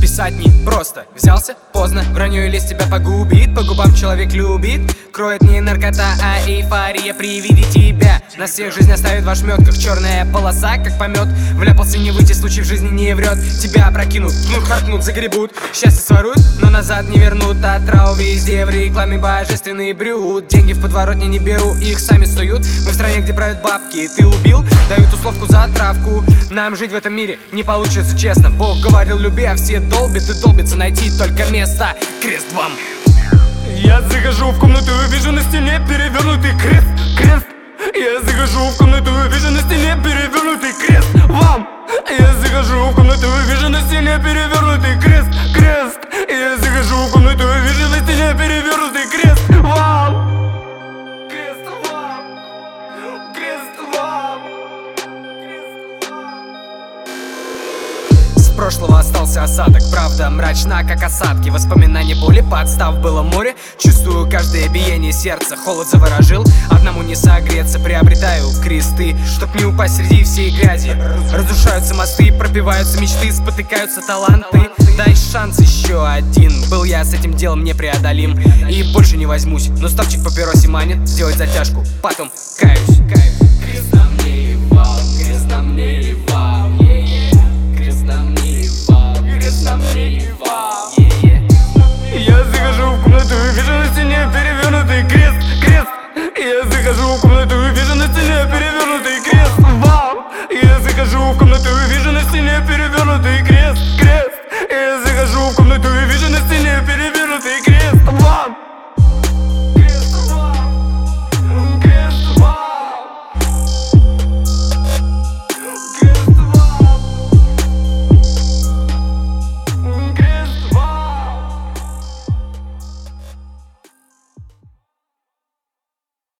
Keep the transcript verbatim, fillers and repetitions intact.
писать не просто. Взялся поздно, вранье и лезть тебя погубит. По губам человек любит, кроет не наркота, а эйфория при виде тебя. Нас всех жизнь оставит в ошметках, черная полоса, как помет. Вляпался не выйти, случай в жизни не врет. Тебя опрокинут, ну хартнут, загребут. Счастье своруют, но назад не вернут. А трау везде в рекламе божественный брют. Деньги в подворотне не беру, их сами суют. Мы в стране, где правят бабки, ты убил, дают условку за травку. Нам жить в этом мире не получится честно. Бог говорил люби, а все долбят и долбятся. Найти только место, крест вам. Я захожу в комнату и вижу на стене перевернутый крест, крест. Я захожу в комнату и вижу на стене перевернутый крест вам. Я захожу в комнату и вижу на стене перевернутый крест, крест. Я захожу в комнату и вижу на стене перевернутый крест вам. Крест вам. Крест вам. С прошлого остался осадок, правда мрачна, как осадки. Воспоминания боли, подстав было море. Чувствую каждое биение сердца, холод заворожил. Одному не согреться, приобретаю кресты, чтоб не упасть среди всей грязи. Разрушаются мосты, пропиваются мечты, спотыкаются таланты. Дай шанс еще один, был я с этим делом непреодолим. И больше не возьмусь, но стопчик папиросе манит. Сделать затяжку, потом каюсь, каюсь.